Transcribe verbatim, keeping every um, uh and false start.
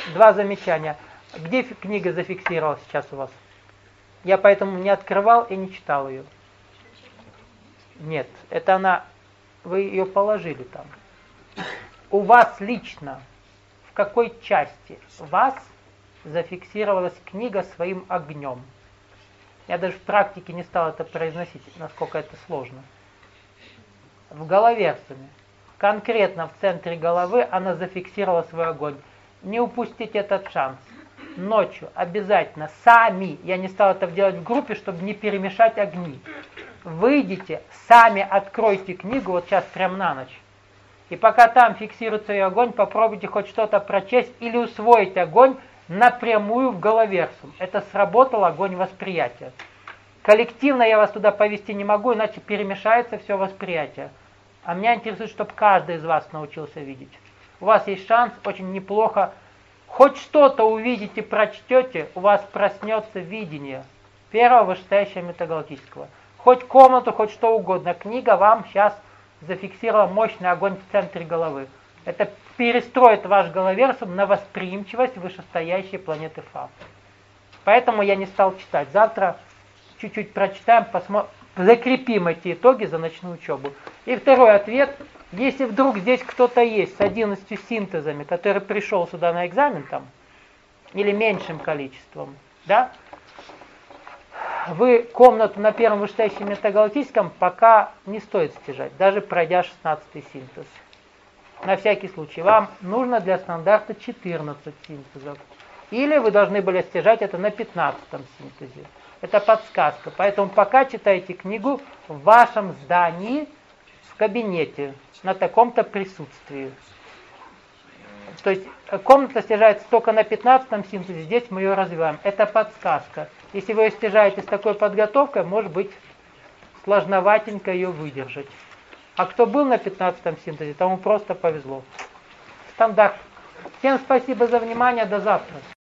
два замечания. Где фи- книга зафиксировалась сейчас у вас? Я поэтому не открывал и не читал ее. Нет, это она, вы ее положили там. У вас лично, в какой части вас зафиксировалась книга своим огнем? Я даже в практике не стал это произносить, насколько это сложно. В головерсуме, конкретно в центре головы, она зафиксировала свой огонь. Не упустите этот шанс. Ночью обязательно, сами, я не стал это делать в группе, чтобы не перемешать огни. Выйдите, сами откройте книгу, вот сейчас прям на ночь. И пока там фиксируется ее огонь, попробуйте хоть что-то прочесть или усвоить огонь напрямую в головерсум. Это сработало, огонь восприятия. Коллективно я вас туда повести не могу, иначе перемешается все восприятие. А меня интересует, чтобы каждый из вас научился видеть. У вас есть шанс очень неплохо, хоть что-то увидите, прочтете, у вас проснется видение первого вышестоящего метагалактического. Хоть комнату, хоть что угодно. Книга вам сейчас зафиксировала мощный огонь в центре головы. Это перестроит ваш головерсум на восприимчивость вышестоящей планеты Фа. Поэтому я не стал читать. Завтра чуть-чуть прочитаем, посмотрим, закрепим эти итоги за ночную учебу. И второй ответ. Если вдруг здесь кто-то есть с одиннадцатью синтезами, который пришел сюда на экзамен там, или меньшим количеством, да, вы комнату на первом вышестоящем метагалактическом пока не стоит стяжать, даже пройдя шестнадцатый синтез. На всякий случай. Вам нужно для стандарта четырнадцать синтезов. Или вы должны были стяжать это на пятнадцатом синтезе. Это подсказка. Поэтому пока читайте книгу в вашем здании, в кабинете, на таком-то присутствии. То есть комната стяжается только на пятнадцатом синтезе, здесь мы ее развиваем. Это подсказка. Если вы ее стяжаете с такой подготовкой, может быть сложноватенько ее выдержать. А кто был на пятнадцатом синтезе, тому просто повезло. Стандарт. Всем спасибо за внимание, до завтра.